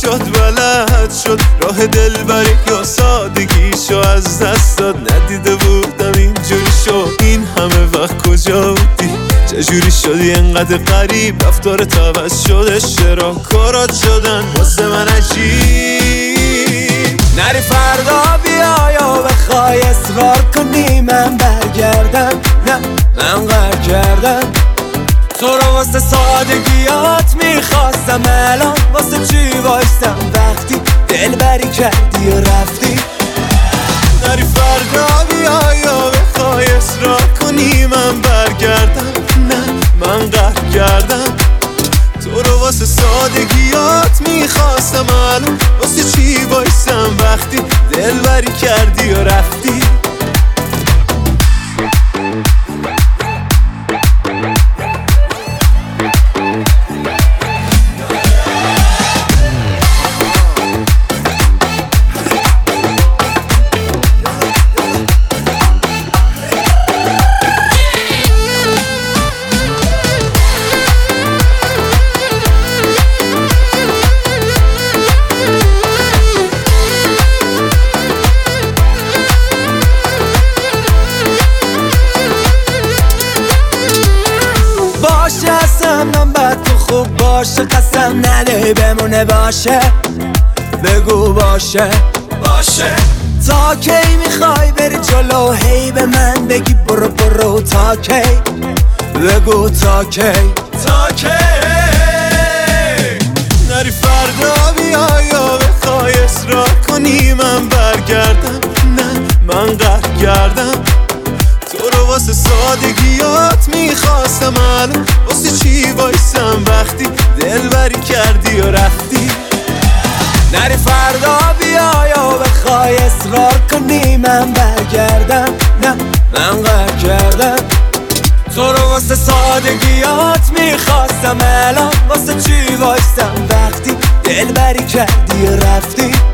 شد بلد شد راه دلبری یا سادگیشو از دست داد. ندیده بودم اینجوری شد این همه وقت کجا بودی؟ چجوری شدی انقدر غریب؟ رفتارت عوض شده، چرا کارات شدن واسه من عجیب؟ نری فردا بیا یا بخوای اصرار کنی من برگردم، نه من قهر کردم. تو رو واسه سادگیات میخواستم، الان واسه چی وایستم وقتی دلبری کردی و رفتی؟ نری فردا بیا یا بخوای اصرار کنی من برگردم، نه من قهر کردم. تو رو واسه سادگیات میخواستم، الان واسه چی وایستم وقتی دلبری کردی و رفتی؟ من بعد تو خوب باشه، قسم نده بمونه باشه، بگو باشه باشه. تا کی میخوای بری جلو هی به من بگی برو برو؟ تا کی بگو تا کی تا کی؟ نری فردا بیا یا بخوای اصرار کنی من برگردم، نه من قهر کردم. تو رو واسه سادگیات میخواستم، الان واسه چی وایستم وقتی دلبری کردی و رفتی؟ نری فردا بیا یا بخوای اصرار کنی من برگردم، نه من قهر کردم. تو رو واسه سادگیات میخواستم، الان واسه چی وایستم وقتی دلبری کردی و رفتی؟